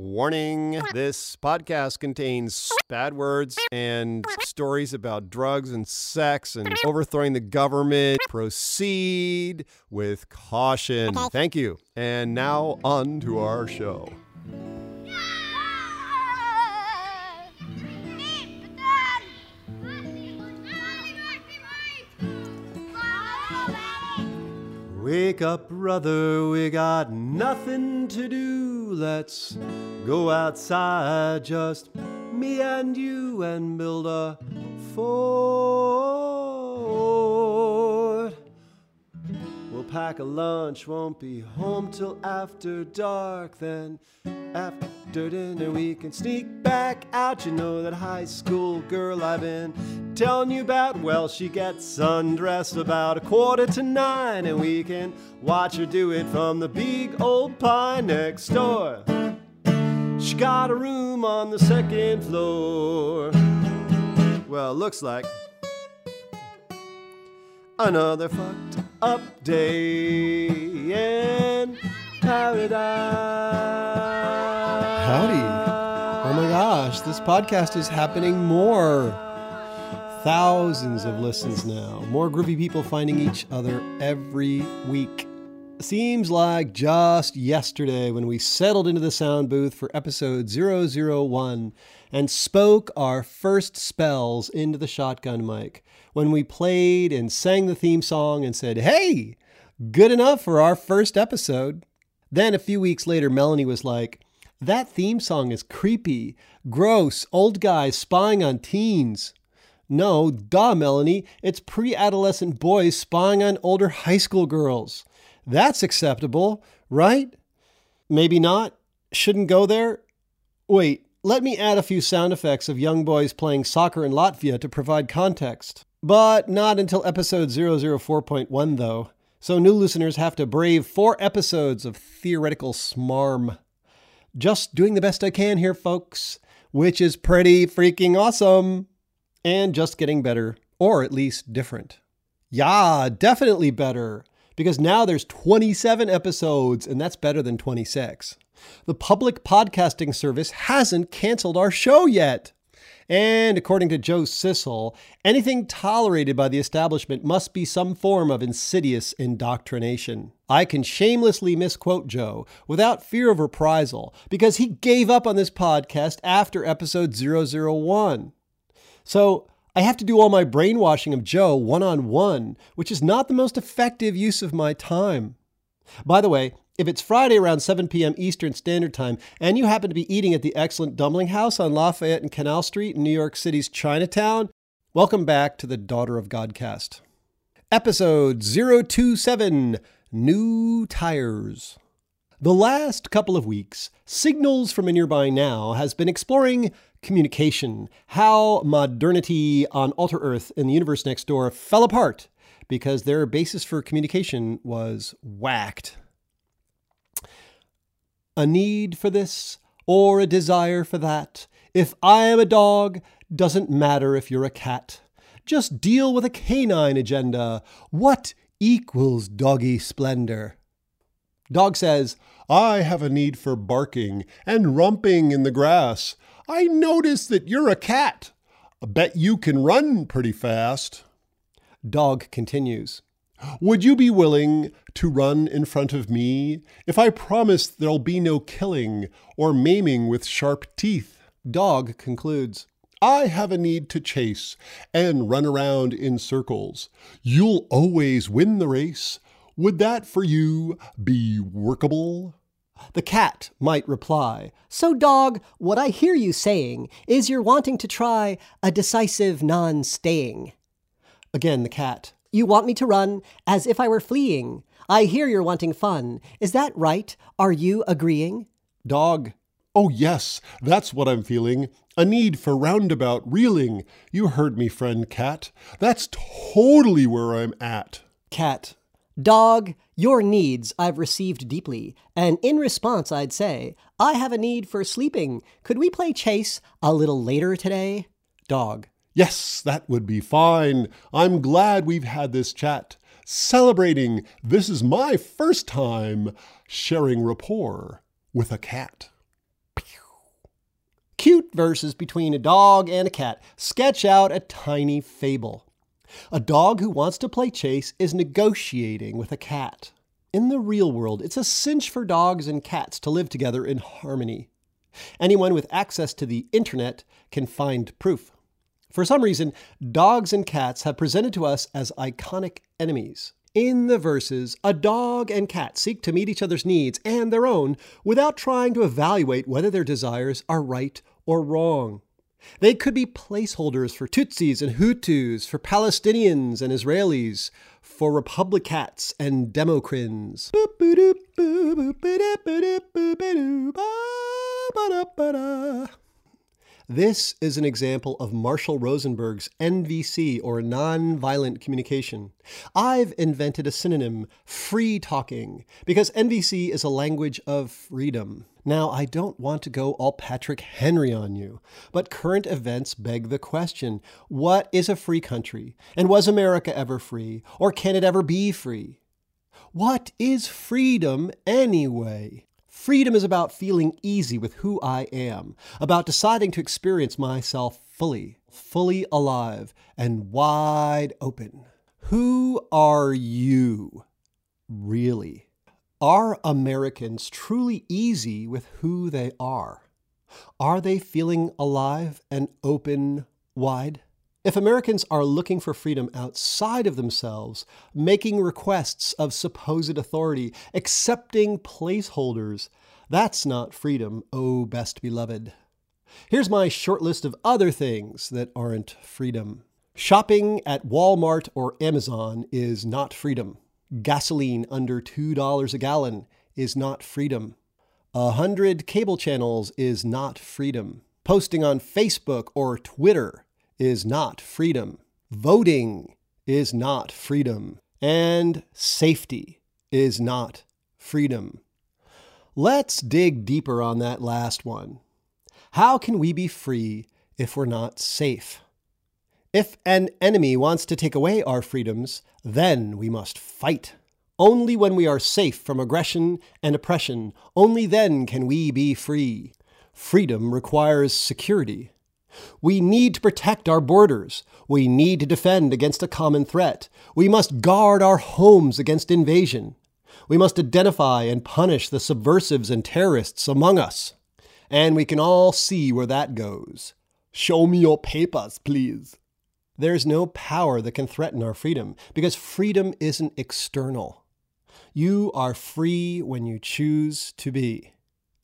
Warning, this podcast contains bad words and stories about drugs and sex and overthrowing the government. Proceed with caution. Thank you. And now on to our show. Wake up, brother, we got nothing to do. Let's go outside, just me and you, and build a fort. We'll pack a lunch, won't be home till after dark. Then after dinner we can sneak back out. You know that high school girl I've been telling you about? Well, she gets undressed about 8:45, and we can watch her do it from the big old pine next door. She got a room on the second floor. Well, looks like another fucked up day in paradise. Howdy. Oh my gosh, this podcast is happening more. Thousands of listens now. More groovy people finding each other every week. Seems like just yesterday when we settled into the sound booth for episode 001 and spoke our first spells into the shotgun mic, when we played and sang the theme song and said, hey, good enough for our first episode. Then a few weeks later, Melanie was like, that theme song is creepy, gross, old guys spying on teens. No, duh, Melanie, it's pre-adolescent boys spying on older high school girls. That's acceptable, right? Maybe not. Shouldn't go there. Wait, let me add a few sound effects of young boys playing soccer in Latvia to provide context. But not until episode 004.1 though. So new listeners have to brave 4 episodes of theoretical smarm. Just doing the best I can here, folks, which is pretty freaking awesome. And just getting better, or at least different. Yeah, definitely better. Because now there's 27 episodes, and that's better than 26. The public podcasting service hasn't canceled our show yet. And according to Joe Sissel, anything tolerated by the establishment must be some form of insidious indoctrination. I can shamelessly misquote Joe without fear of reprisal, because he gave up on this podcast after episode 001. So I have to do all my brainwashing of Joe one-on-one, which is not the most effective use of my time. By the way, if it's Friday around 7 p.m. Eastern Standard Time, and you happen to be eating at the excellent Dumpling House on Lafayette and Canal Street in New York City's Chinatown, welcome back to the Daughter of Godcast. Episode 027, New Tires. The last couple of weeks, Signals from a Nearby Now has been exploring communication, how modernity on Alter Earth and the universe next door fell apart because their basis for communication was whacked. A need for this or a desire for that. If I am a dog, doesn't matter if you're a cat. Just deal with a canine agenda. What equals doggy splendor? Dog says, I have a need for barking and rumping in the grass. I notice that you're a cat. I bet you can run pretty fast. Dog continues. Would you be willing to run in front of me if I promise there'll be no killing or maiming with sharp teeth? Dog concludes. I have a need to chase and run around in circles. You'll always win the race. Would that for you be workable? The cat might reply, so dog, what I hear you saying is you're wanting to try a decisive non-staying. Again, the cat, you want me to run as if I were fleeing. I hear you're wanting fun. Is that right? Are you agreeing? Dog, oh yes, that's what I'm feeling. A need for roundabout reeling. You heard me, friend cat. That's totally where I'm at. Cat, dog, your needs I've received deeply, and in response I'd say, I have a need for sleeping. Could we play chase a little later today? Dog. Yes, that would be fine. I'm glad we've had this chat. Celebrating, this is my first time sharing rapport with a cat. Pew. Cute verses between a dog and a cat sketch out a tiny fable. A dog who wants to play chase is negotiating with a cat. In the real world, it's a cinch for dogs and cats to live together in harmony. Anyone with access to the internet can find proof. For some reason, dogs and cats have presented to us as iconic enemies. In the verses, a dog and cat seek to meet each other's needs and their own without trying to evaluate whether their desires are right or wrong. They could be placeholders for Tutsis and Hutus, for Palestinians and Israelis, for Republicats and Democrins. This is an example of Marshall Rosenberg's NVC, or nonviolent communication. I've invented a synonym, free talking, because NVC is a language of freedom. Now, I don't want to go all Patrick Henry on you, but current events beg the question, what is a free country? And was America ever free? Or can it ever be free? What is freedom anyway? Freedom is about feeling easy with who I am, about deciding to experience myself fully alive and wide open. Who are you, really? Are Americans truly easy with who they are? Are they feeling alive and open wide? If Americans are looking for freedom outside of themselves, making requests of supposed authority, accepting placeholders, that's not freedom, oh best beloved. Here's my short list of other things that aren't freedom. Shopping at Walmart or Amazon is not freedom. Gasoline under $2 a gallon is not freedom. 100 cable channels is not freedom. Posting on Facebook or Twitter is not freedom. Voting is not freedom. And safety is not freedom. Let's dig deeper on that last one. How can we be free if we're not safe? If an enemy wants to take away our freedoms, then we must fight. Only when we are safe from aggression and oppression, only then can we be free. Freedom requires security. We need to protect our borders. We need to defend against a common threat. We must guard our homes against invasion. We must identify and punish the subversives and terrorists among us. And we can all see where that goes. Show me your papers, please. There's no power that can threaten our freedom, because freedom isn't external. You are free when you choose to be.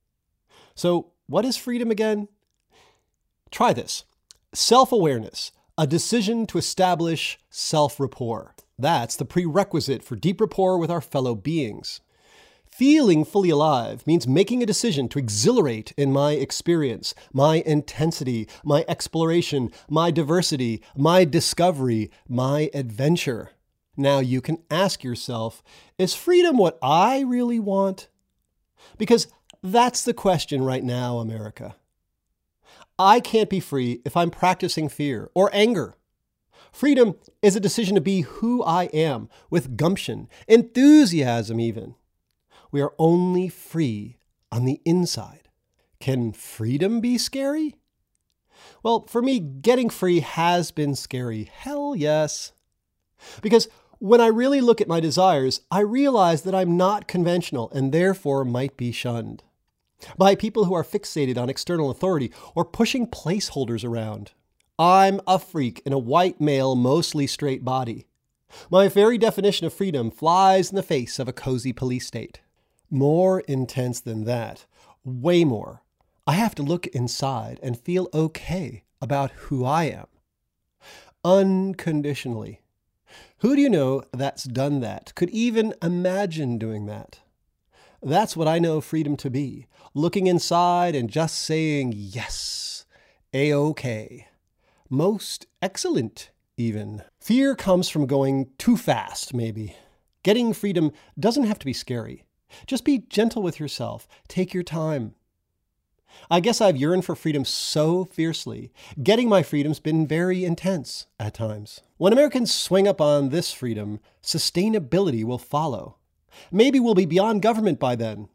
So, what is freedom again? Try this. Self-awareness, a decision to establish self-rapport. That's the prerequisite for deep rapport with our fellow beings. Feeling fully alive means making a decision to exhilarate in my experience, my intensity, my exploration, my diversity, my discovery, my adventure. Now you can ask yourself, is freedom what I really want? Because that's the question right now, America. I can't be free if I'm practicing fear or anger. Freedom is a decision to be who I am, with gumption, enthusiasm even. We are only free on the inside. Can freedom be scary? Well, for me, getting free has been scary. Hell yes. Because when I really look at my desires, I realize that I'm not conventional and therefore might be shunned by people who are fixated on external authority or pushing placeholders around. I'm a freak in a white male, mostly straight body. My very definition of freedom flies in the face of a cozy police state. More intense than that, way more. I have to look inside and feel okay about who I am. Unconditionally. Who do you know that's done that, could even imagine doing that? That's what I know freedom to be. Looking inside and just saying yes, A-OK. Most excellent, even. Fear comes from going too fast, maybe. Getting freedom doesn't have to be scary. Just be gentle with yourself. Take your time. I guess I've yearned for freedom so fiercely. Getting my freedom's been very intense at times. When Americans swing up on this freedom, sustainability will follow. Maybe we'll be beyond government by then.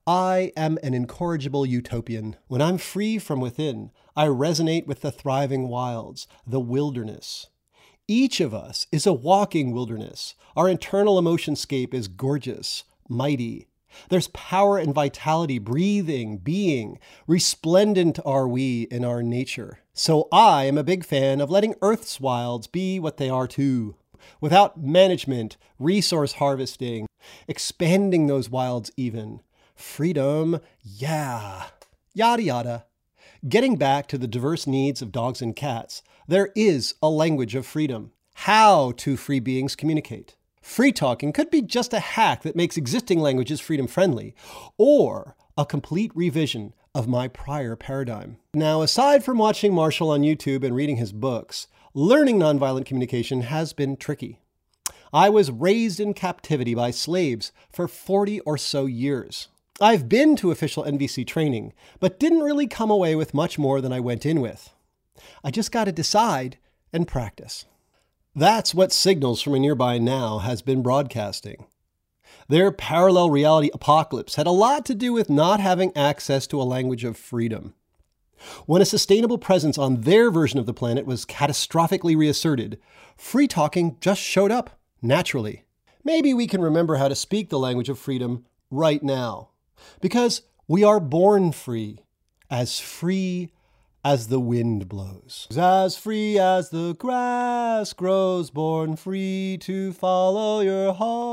I am an incorrigible utopian. When I'm free from within, I resonate with the thriving wilds, the wilderness. Each of us is a walking wilderness. Our internal emotionscape is gorgeous, mighty. There's power and vitality, breathing, being. Resplendent are we in our nature. So I am a big fan of letting Earth's wilds be what they are too. Without management, resource harvesting, expanding those wilds even. Freedom, yeah. Yada yada. Getting back to the diverse needs of dogs and cats, there is a language of freedom. How two free beings communicate. Free talking could be just a hack that makes existing languages freedom-friendly, or a complete revision of my prior paradigm. Now, aside from watching Marshall on YouTube and reading his books, learning nonviolent communication has been tricky. I was raised in captivity by slaves for 40 or so years. I've been to official NVC training, but didn't really come away with much more than I went in with. I just got to decide and practice. That's what Signals from a Nearby Now has been broadcasting. Their parallel reality apocalypse had a lot to do with not having access to a language of freedom. When a sustainable presence on their version of the planet was catastrophically reasserted, free talking just showed up naturally. Maybe we can remember how to speak the language of freedom right now. Because we are born free as the wind blows. As free as the grass grows, born free to follow your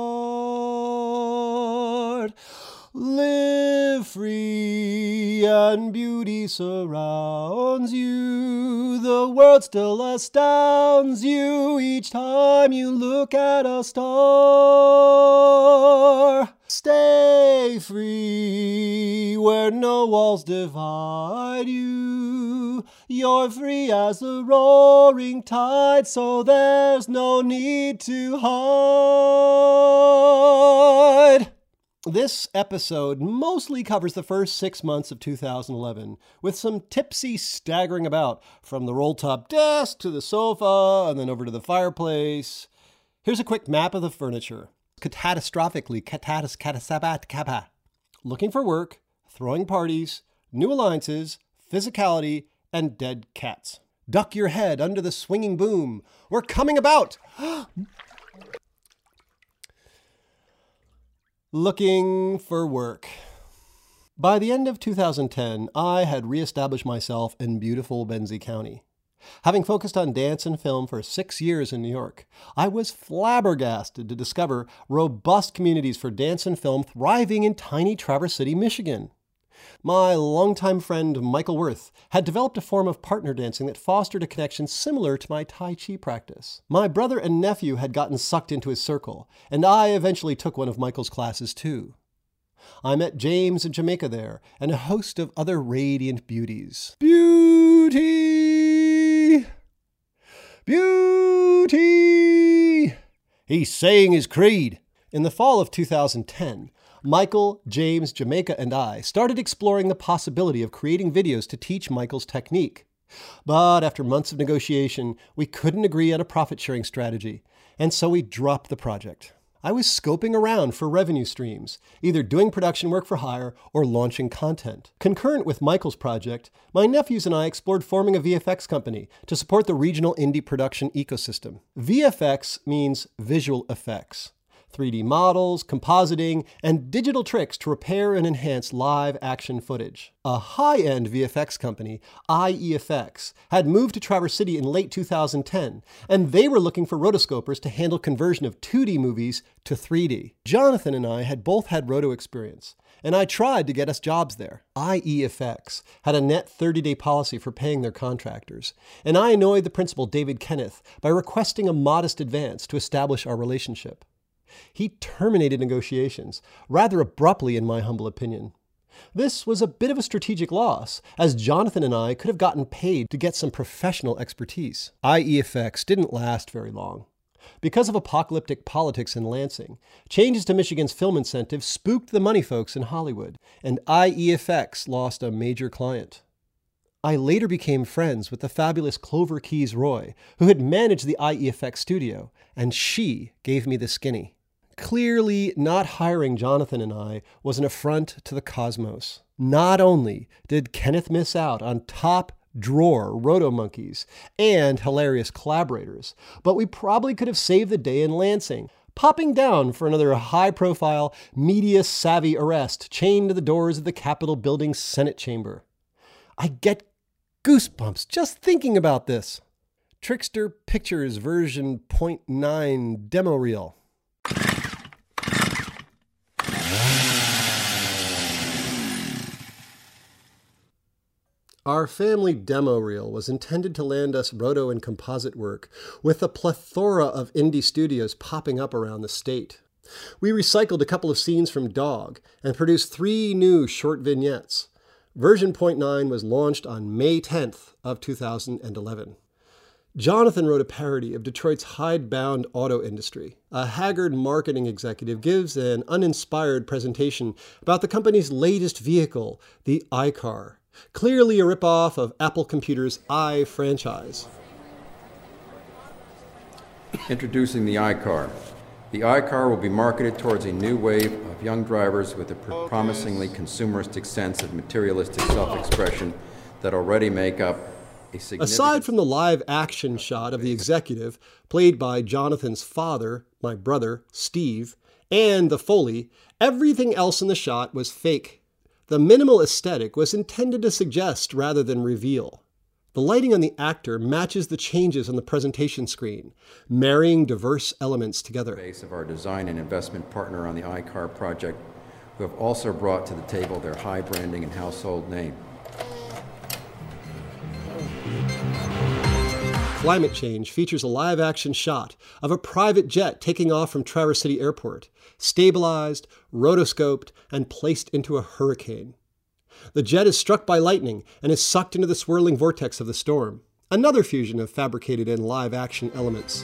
heart. Live free and beauty surrounds you. The world still astounds you each time you look at a star. Stay free where no walls divide you. You're free as the roaring tide, so there's no need to hide. This episode mostly covers the first 6 months of 2011, with some tipsy staggering about from the roll-top desk to the sofa and then over to the fireplace. Here's a quick map of the furniture. Catastrophically, looking for work, throwing parties, new alliances, physicality, and dead cats. Duck your head under the swinging boom. We're coming about! Looking for work. By the end of 2010, I had reestablished myself in beautiful Benzie County. Having focused on dance and film for 6 years in New York, I was flabbergasted to discover robust communities for dance and film thriving in tiny Traverse City, Michigan. My longtime friend Michael Worth had developed a form of partner dancing that fostered a connection similar to my Tai Chi practice. My brother and nephew had gotten sucked into his circle, and I eventually took one of Michael's classes too. I met James and Jamaica there, and a host of other radiant beauties. Beauty! Beauty! He's saying his creed. In the fall of 2010, Michael, James, Jamaica, and I started exploring the possibility of creating videos to teach Michael's technique. But after months of negotiation, we couldn't agree on a profit-sharing strategy, and so we dropped the project. I was scoping around for revenue streams, either doing production work for hire or launching content. Concurrent with Michael's project, my nephews and I explored forming a VFX company to support the regional indie production ecosystem. VFX means visual effects. 3D models, compositing, and digital tricks to repair and enhance live action footage. A high-end VFX company, IEFX, had moved to Traverse City in late 2010, and they were looking for rotoscopers to handle conversion of 2D movies to 3D. Jonathan and I had both had roto experience, and I tried to get us jobs there. IEFX had a net 30-day policy for paying their contractors, and I annoyed the principal, David Kenneth, by requesting a modest advance to establish our relationship. He terminated negotiations, rather abruptly in my humble opinion. This was a bit of a strategic loss, as Jonathan and I could have gotten paid to get some professional expertise. IEFX didn't last very long. Because of apocalyptic politics in Lansing, changes to Michigan's film incentives spooked the money folks in Hollywood, and IEFX lost a major client. I later became friends with the fabulous Clover Keys Roy, who had managed the IEFX studio, and she gave me the skinny. Clearly, not hiring Jonathan and I was an affront to the cosmos. Not only did Kenneth miss out on top drawer roto-monkeys and hilarious collaborators, but we probably could have saved the day in Lansing, popping down for another high-profile, media-savvy arrest chained to the doors of the Capitol Building's Senate chamber. I get goosebumps just thinking about this. Trickster Pictures version 0.9 demo reel. Our family demo reel was intended to land us roto and composite work, with a plethora of indie studios popping up around the state. We recycled a couple of scenes from Dog and produced 3 new short vignettes. Version 0.9 was launched on May 10th of 2011. Jonathan wrote a parody of Detroit's hidebound auto industry. A haggard marketing executive gives an uninspired presentation about the company's latest vehicle, the iCar. Clearly a ripoff of Apple Computer's iFranchise. Introducing the iCar. The iCar will be marketed towards a new wave of young drivers with a promisingly consumeristic sense of materialistic self-expression that already make up a significant... Aside from the live action shot of the executive, played by Jonathan's father, my brother, Steve, and the Foley, everything else in the shot was fake. The minimal aesthetic was intended to suggest rather than reveal. The lighting on the actor matches the changes on the presentation screen, marrying diverse elements together. Base of our design and investment partner on the iCar project, who have also brought to the table their high branding and household name. Climate Change features a live-action shot of a private jet taking off from Traverse City Airport, stabilized, rotoscoped, and placed into a hurricane. The jet is struck by lightning and is sucked into the swirling vortex of the storm. Another fusion of fabricated and live-action elements.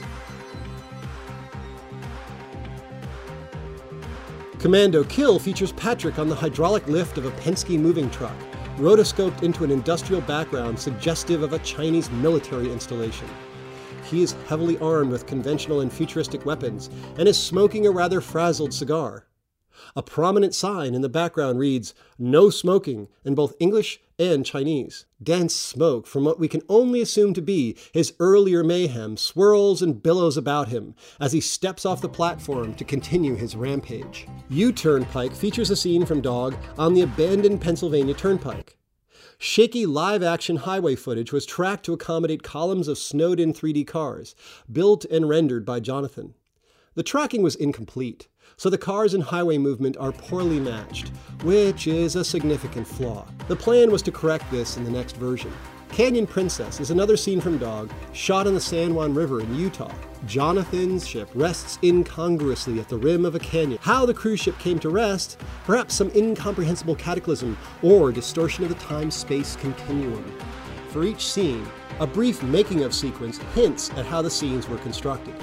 Commando Kill features Patrick on the hydraulic lift of a Penske moving truck, rotoscoped into an industrial background suggestive of a Chinese military installation. He is heavily armed with conventional and futuristic weapons and is smoking a rather frazzled cigar. A prominent sign in the background reads, "No smoking," in both English and Chinese. Dense smoke from what we can only assume to be his earlier mayhem swirls and billows about him as he steps off the platform to continue his rampage. U-Turnpike features a scene from Dog on the abandoned Pennsylvania Turnpike. Shaky live-action highway footage was tracked to accommodate columns of snowed-in 3D cars, built and rendered by Jonathan. The tracking was incomplete, so the cars and highway movement are poorly matched, which is a significant flaw. The plan was to correct this in the next version. Canyon Princess is another scene from Dog, shot on the San Juan River in Utah. Jonathan's ship rests incongruously at the rim of a canyon. How the cruise ship came to rest, perhaps some incomprehensible cataclysm or distortion of the time-space continuum. For each scene, a brief making-of sequence hints at how the scenes were constructed.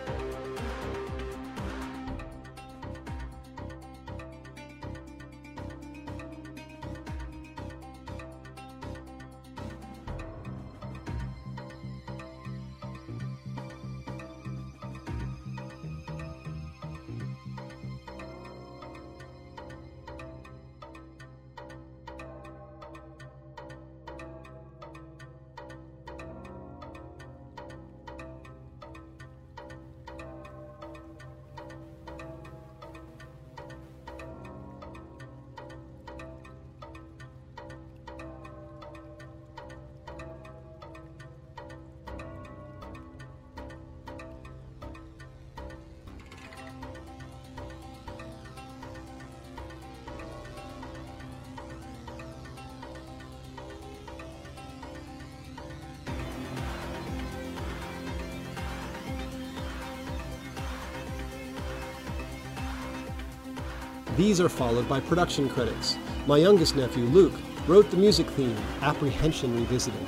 These are followed by production credits. My youngest nephew, Luke, wrote the music theme, Apprehension Revisited.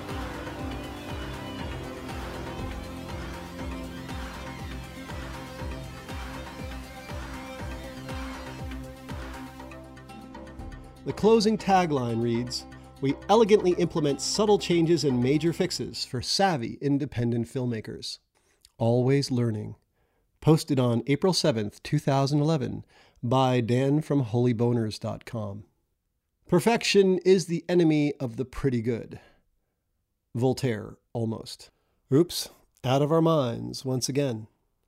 The closing tagline reads, "We elegantly implement subtle changes and major fixes for savvy independent filmmakers. Always learning. Posted on April 7th, 2011 by Dan from holyboners.com. Perfection is the enemy of the pretty good. Voltaire, almost. Oops, out of our minds once again.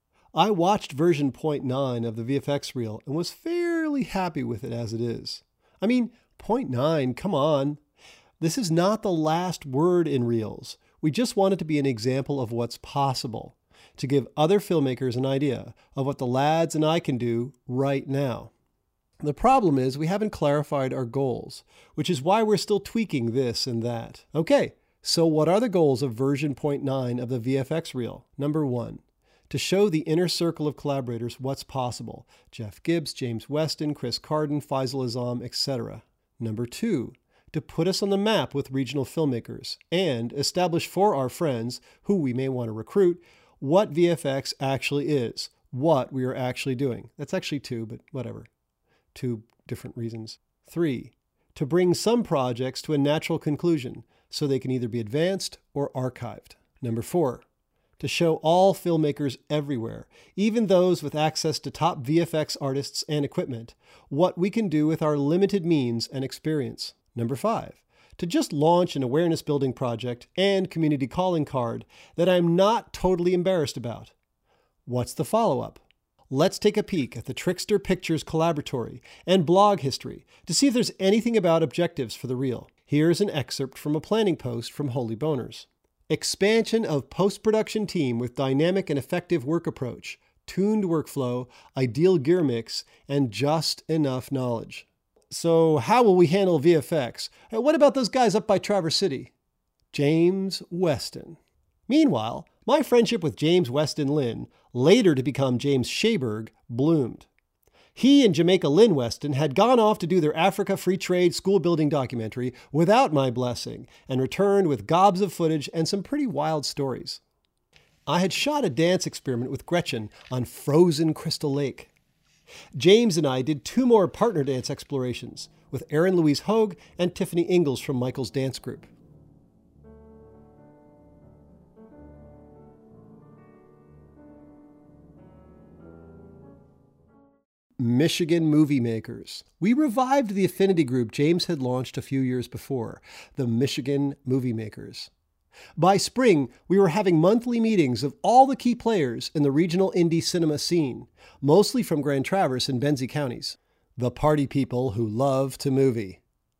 I watched version 0.9 of the VFX reel and was fairly happy with it as it is. I mean, 0.9, come on. This is not the last word in reels. We just want it to be an example of what's possible, to give other filmmakers an idea of what the lads and I can do right now. The problem is we haven't clarified our goals, which is why we're still tweaking this and that. Okay, so what are the goals of version 0.9 of the VFX reel? Number 1, to show the inner circle of collaborators what's possible. Jeff Gibbs, James Weston, Chris Carden, Faisal Azam, etc. Number 2, to put us on the map with regional filmmakers and establish for our friends, who we may want to recruit, what VFX actually is, what we are actually doing. That's actually 2, but whatever. 2 different reasons. 3, to bring some projects to a natural conclusion so they can either be advanced or archived. Number 4, to show all filmmakers everywhere, even those with access to top VFX artists and equipment, what we can do with our limited means and experience. Number 5, to just launch an awareness building project and community calling card that I'm not totally embarrassed about. What's the follow-up? Let's take a peek at the Trickster Pictures Collaboratory and blog history to see if there's anything about objectives for the reel. Here's an excerpt from a planning post from Holy Boners. Expansion of post-production team with dynamic and effective work approach, tuned workflow, ideal gear mix, and just enough knowledge. So how will we handle VFX? What about those guys up by Traverse City? James Weston. Meanwhile, my friendship with James Weston Lynn, later to become James Shaberg, bloomed. He and Jamaica Lynn Weston had gone off to do their Africa Free Trade school building documentary without my blessing and returned with gobs of footage and some pretty wild stories. I had shot a dance experiment with Gretchen on frozen Crystal Lake. James and I did 2 more partner dance explorations with Erin Louise Hogue and Tiffany Ingalls from Michael's Dance Group. Michigan Movie Makers. We revived the affinity group James had launched a few years before, the Michigan Movie Makers. By spring, we were having monthly meetings of all the key players in the regional indie cinema scene, mostly from Grand Traverse and Benzie counties. The party people who love to movie.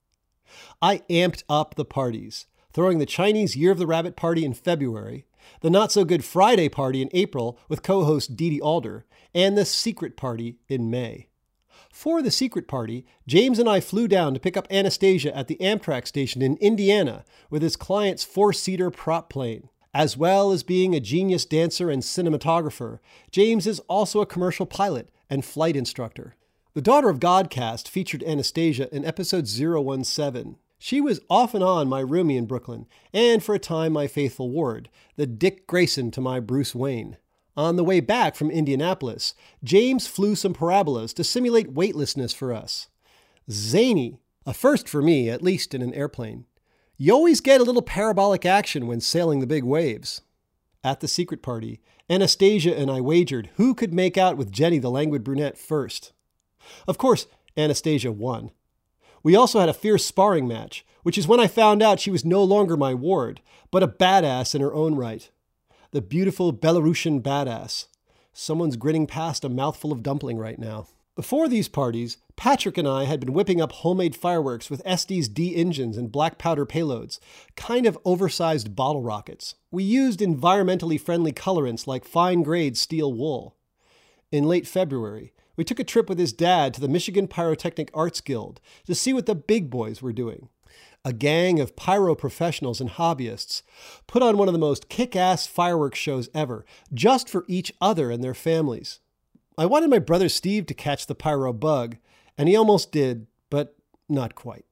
I amped up the parties, throwing the Chinese Year of the Rabbit party in February, the Not-So-Good Friday party in April with co-host Dee Dee Alder, and the Secret Party in May. For the Secret Party, James and I flew down to pick up Anastasia at the Amtrak station in Indiana with his client's 4-seater prop plane. As well as being a genius dancer and cinematographer, James is also a commercial pilot and flight instructor. The Daughter of God cast featured Anastasia in episode 017. She was off and on my roomie in Brooklyn, and for a time my faithful ward, the Dick Grayson to my Bruce Wayne. On the way back from Indianapolis, James flew some parabolas to simulate weightlessness for us. Zany, a first for me, at least in an airplane. You always get a little parabolic action when sailing the big waves. At the Secret Party, Anastasia and I wagered who could make out with Jenny the languid brunette first. Of course, Anastasia won. We also had a fierce sparring match, which is when I found out she was no longer my ward, but a badass in her own right. The beautiful Belarusian badass. Someone's grinning past a mouthful of dumpling right now. Before these parties, Patrick and I had been whipping up homemade fireworks with Estes D engines and black powder payloads, kind of oversized bottle rockets. We used environmentally friendly colorants like fine-grade steel wool. In late February, we took a trip with his dad to the Michigan Pyrotechnic Arts Guild to see what the big boys were doing. A gang of pyro professionals and hobbyists put on one of the most kick-ass fireworks shows ever, just for each other and their families. I wanted my brother Steve to catch the pyro bug, and he almost did, but not quite.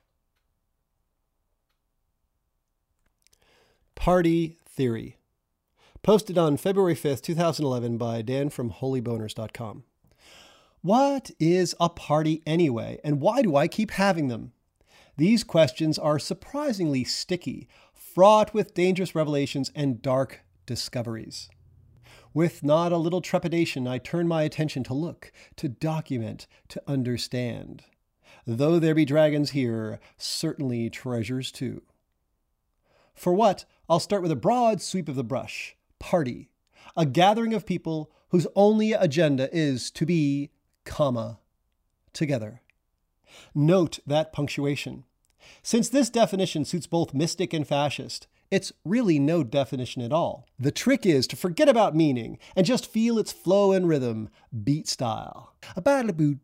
Party Theory. Posted on February 5th, 2011 by Dan from holyboners.com. What is a party anyway, and why do I keep having them? These questions are surprisingly sticky, fraught with dangerous revelations and dark discoveries. With not a little trepidation, I turn my attention to look, to document, to understand. Though there be dragons here, certainly treasures too. For what, I'll start with a broad sweep of the brush. Party. A gathering of people whose only agenda is to be, together. Note that punctuation. Since this definition suits both mystic and fascist, it's really no definition at all. The trick is to forget about meaning and just feel its flow and rhythm, beat style. Gathering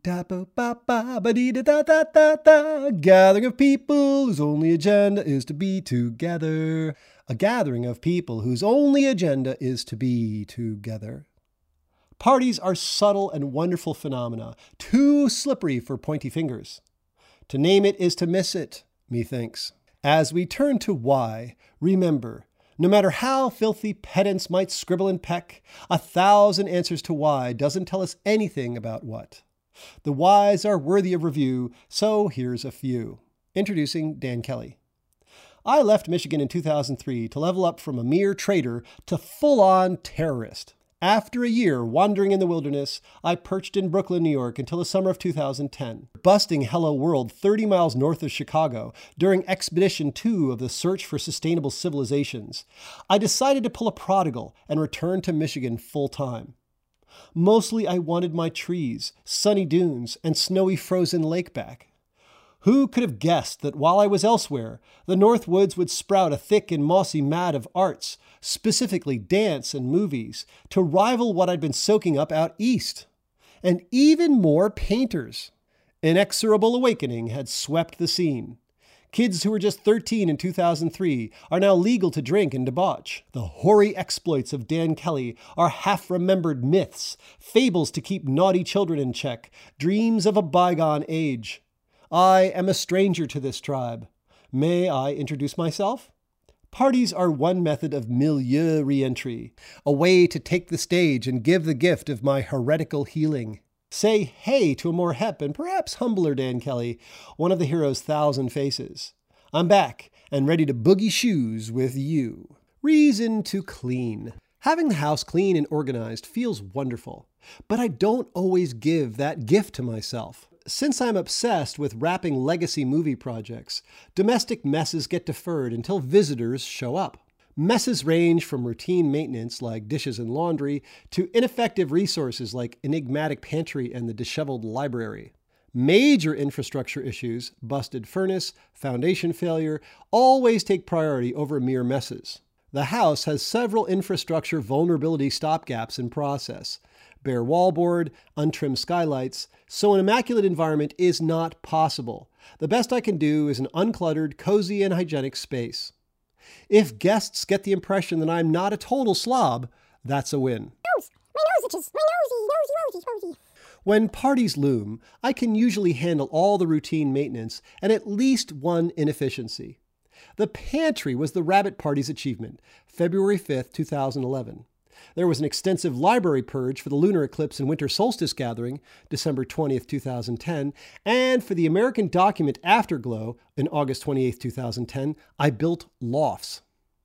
of people whose only agenda is to be together. A gathering of people whose only agenda is to be together. Parties are subtle and wonderful phenomena, too slippery for pointy fingers. To name it is to miss it, methinks. As we turn to why, remember, no matter how filthy pedants might scribble and peck, 1,000 answers to why doesn't tell us anything about what. The whys are worthy of review, so here's a few. Introducing Dan Kelly. I left Michigan in 2003 to level up from a mere trader to full-on terrorist. After a year wandering in the wilderness, I perched in Brooklyn, New York until the summer of 2010, busting Hello World 30 miles north of Chicago during Expedition 2 of the Search for Sustainable Civilizations. I decided to pull a prodigal and return to Michigan full-time. Mostly I wanted my trees, sunny dunes, and snowy frozen lake back. Who could have guessed that while I was elsewhere, the North Woods would sprout a thick and mossy mat of arts, specifically dance and movies, to rival what I'd been soaking up out east. And even more painters. Inexorable awakening had swept the scene. Kids who were just 13 in 2003 are now legal to drink and debauch. The hoary exploits of Dan Kelly are half-remembered myths, fables to keep naughty children in check, dreams of a bygone age. I am a stranger to this tribe. May I introduce myself? Parties are one method of milieu re-entry, a way to take the stage and give the gift of my heretical healing. Say hey to a more hep and perhaps humbler Dan Kelly, one of the hero's 1,000 faces. I'm back and ready to boogie shoes with you. Reason to clean. Having the house clean and organized feels wonderful, but I don't always give that gift to myself. Since I'm obsessed with wrapping legacy movie projects, domestic messes get deferred until visitors show up. Messes range from routine maintenance like dishes and laundry to ineffective resources like enigmatic pantry and the disheveled library. Major infrastructure issues, busted furnace, foundation failure, always take priority over mere messes. The house has several infrastructure vulnerability stopgaps in process. Bare wallboard, untrimmed skylights, so an immaculate environment is not possible. The best I can do is an uncluttered, cozy, and hygienic space. If guests get the impression that I'm not a total slob, that's a win. My nose itches. My nosy. When parties loom, I can usually handle all the routine maintenance and at least one inefficiency. The pantry was the Rabbit Party's achievement, February 5th, 2011. There was an extensive library purge for the lunar eclipse and winter solstice gathering, December 20th, 2010, and for the American Document Afterglow in August 28th, 2010, I built lofts.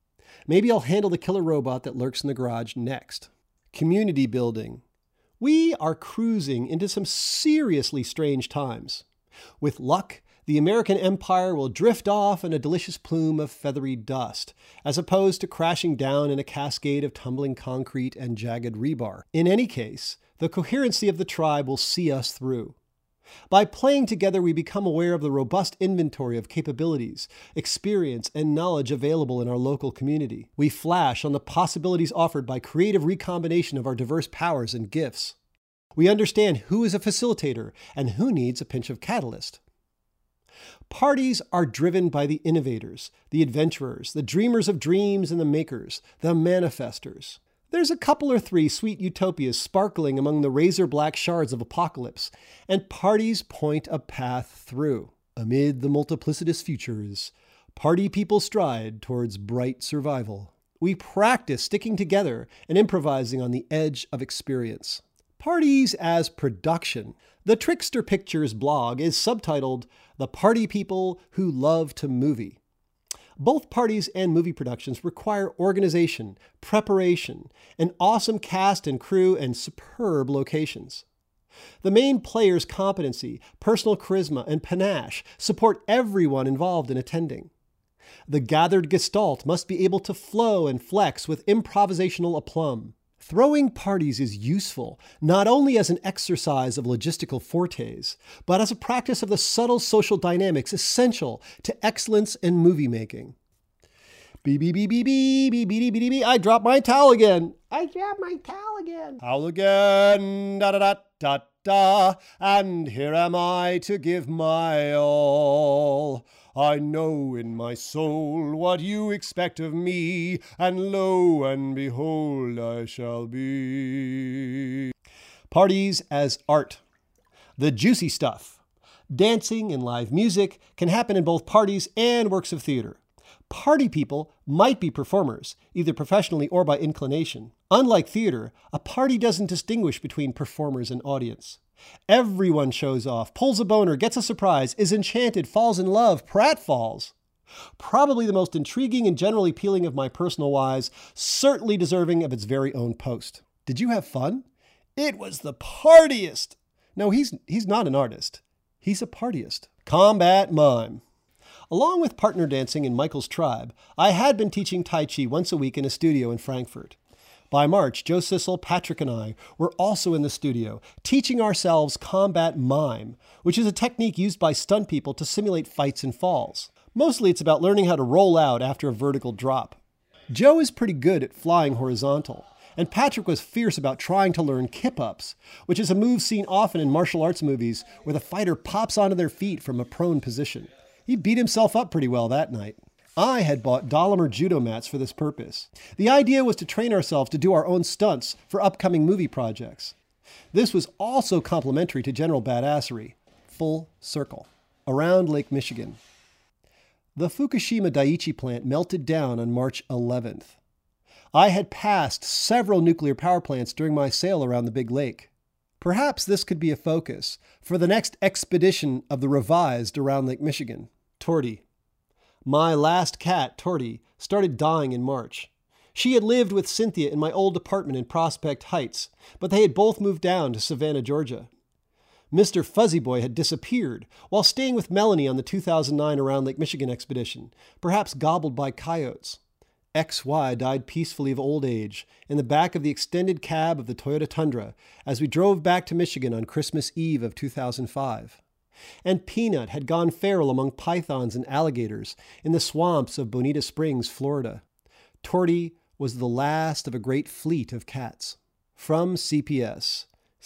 Maybe I'll handle the killer robot that lurks in the garage next. Community building. We are cruising into some seriously strange times. With luck, the American empire will drift off in a delicious plume of feathery dust, as opposed to crashing down in a cascade of tumbling concrete and jagged rebar. In any case, the coherency of the tribe will see us through. By playing together, we become aware of the robust inventory of capabilities, experience, and knowledge available in our local community. We flash on the possibilities offered by creative recombination of our diverse powers and gifts. We understand who is a facilitator and who needs a pinch of catalyst. Parties are driven by the innovators, the adventurers, the dreamers of dreams and the makers, the manifestors. There's a couple or three sweet utopias sparkling among the razor-black shards of apocalypse, and parties point a path through. Amid the multiplicitous futures, party people stride towards bright survival. We practice sticking together and improvising on the edge of experience. Parties as production. The Trickster Pictures blog is subtitled, The Party People Who Love to Movie. Both parties and movie productions require organization, preparation, an awesome cast and crew, and superb locations. The main player's competency, personal charisma, and panache support everyone involved in attending. The gathered gestalt must be able to flow and flex with improvisational aplomb. Throwing parties is useful, not only as an exercise of logistical fortes, but as a practice of the subtle social dynamics essential to excellence in movie making. I dropped my towel again. Towel again. Da da da da da. And here am I to give my all. I know in my soul what you expect of me, and lo and behold I shall be. Parties as art. The juicy stuff. Dancing and live music can happen in both parties and works of theater. Party people might be performers, either professionally or by inclination. Unlike theater, a party doesn't distinguish between performers and audience. Everyone shows off, pulls a boner, gets a surprise, is enchanted, falls in love, pratfalls. Probably the most intriguing and generally appealing of my personal whys, certainly deserving of its very own post. Did you have fun? It was the partiest. No, he's not an artist. He's a partyist. Combat mime. Along with partner dancing in Michael's tribe, I had been teaching Tai Chi once a week in a studio in Frankfurt. By March, Joe Sissel, Patrick, and I were also in the studio, teaching ourselves combat mime, which is a technique used by stunt people to simulate fights and falls. Mostly it's about learning how to roll out after a vertical drop. Joe is pretty good at flying horizontal, and Patrick was fierce about trying to learn kip-ups, which is a move seen often in martial arts movies where the fighter pops onto their feet from a prone position. He beat himself up pretty well that night. I had bought Dahlinger judo mats for this purpose. The idea was to train ourselves to do our own stunts for upcoming movie projects. This was also complementary to general badassery. Full circle. Around Lake Michigan. The Fukushima Daiichi plant melted down on March 11th. I had passed several nuclear power plants during my sail around the big lake. Perhaps this could be a focus for the next expedition of the revised Around Lake Michigan. Torty. My last cat, Torty, started dying in March. She had lived with Cynthia in my old apartment in Prospect Heights, but they had both moved down to Savannah, Georgia. Mr. Fuzzy Boy had disappeared while staying with Melanie on the 2009 Around Lake Michigan expedition, perhaps gobbled by coyotes. XY died peacefully of old age in the back of the extended cab of the Toyota Tundra as we drove back to Michigan on Christmas Eve of 2005. And Peanut had gone feral among pythons and alligators in the swamps of Bonita Springs, Florida. Torty was the last of a great fleet of cats. From CPS.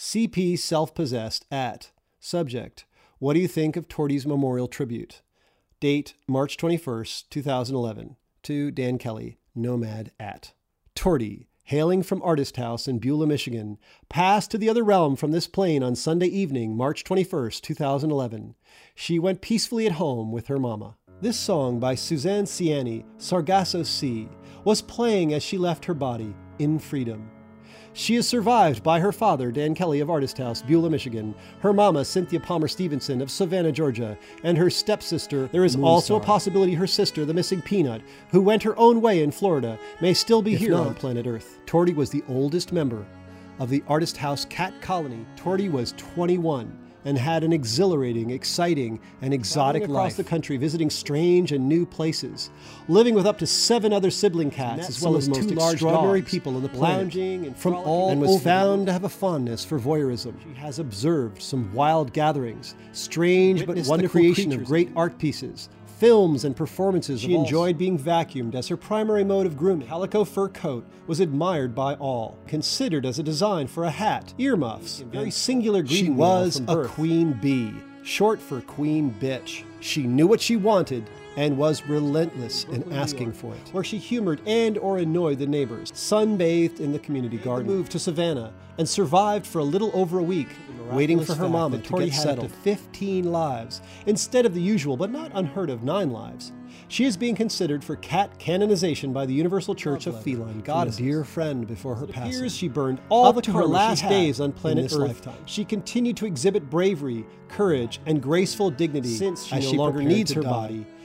CP self-possessed at. Subject. What do you think of Torty's memorial tribute? Date March 21st, 2011. To Dan Kelly, Nomad at. Torty, hailing from Artist House in Beulah, Michigan, passed to the other realm from this plane on Sunday evening, March 21st, 2011. She went peacefully at home with her mama. This song by Suzanne Ciani, Sargasso Sea, was playing as she left her body in freedom. She is survived by her father, Dan Kelly of Artist House, Beulah, Michigan, her mama, Cynthia Palmer Stevenson of Savannah, Georgia, and her stepsister. There is also a possibility her sister, the missing Peanut, who went her own way in Florida, may still be here on planet Earth. Torty was the oldest member of the Artist House cat colony. Torty was 21 and had an exhilarating, exciting, and exotic life. Across the country, visiting strange and new places, living with up to 7 other sibling cats, as well as 2 large extraordinary people on the planet, lounging and from all and was found to have a fondness for voyeurism. She has observed some wild gatherings, strange but wonderful creation of great art pieces, films and performances. She enjoyed being vacuumed as her primary mode of grooming. Calico fur coat was admired by all, considered as a design for a hat, earmuffs, a very singular greeting. She was a queen bee, short for queen bitch. She knew what she wanted and was relentless in asking for it, where she humored and or annoyed the neighbors, sunbathed in the community garden, moved to Savannah, and survived for a little over a week, waiting for her mama to get settled. 15 lives, instead of the usual but not unheard of 9 lives. She is being considered for cat canonization by the Universal Church of Feline Goddesses. A dear friend before her passing. It appears she burned all the her last days on planet Earth. Lifetime. She continued to exhibit bravery, courage, and graceful dignity since she no longer needs her body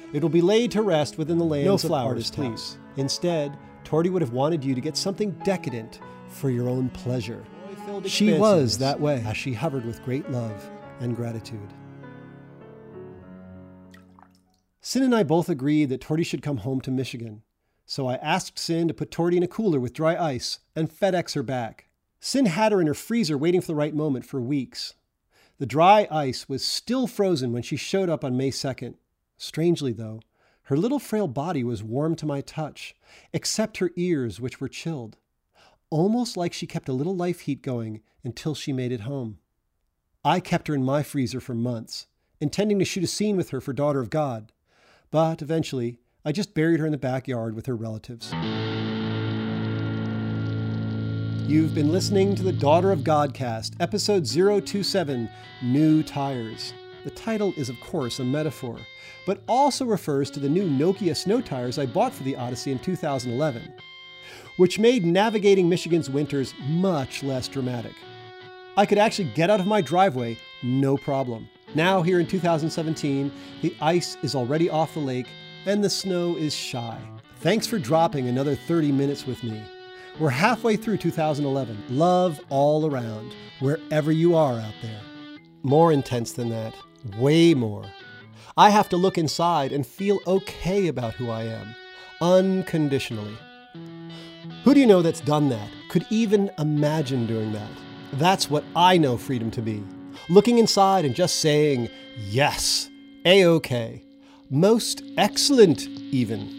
It will be laid to rest within the lands of artist please. Instead, Torty would have wanted you to get something decadent for your own pleasure. She was that way as she hovered with great love and gratitude. Sin and I both agreed that Torty should come home to Michigan. So I asked Sin to put Torty in a cooler with dry ice and FedEx her back. Sin had her in her freezer waiting for the right moment for weeks. The dry ice was still frozen when she showed up on May 2nd. Strangely, though, her little frail body was warm to my touch, except her ears, which were chilled. Almost like she kept a little life heat going until she made it home. I kept her in my freezer for months, intending to shoot a scene with her for Daughter of God. But eventually, I just buried her in the backyard with her relatives. You've been listening to the Daughter of Godcast, episode 027, New Tires. The title is, of course, a metaphor, but also refers to the new Nokia snow tires I bought for the Odyssey in 2011, which made navigating Michigan's winters much less dramatic. I could actually get out of my driveway, no problem. Now, here in 2017, the ice is already off the lake and the snow is shy. Thanks for dropping another 30 minutes with me. We're halfway through 2011. Love all around, wherever you are out there. More intense than that, way more. I have to look inside and feel okay about who I am, unconditionally. Who do you know that's done that, could even imagine doing that? That's what I know freedom to be. Looking inside and just saying, yes, A-OK. Most excellent, even.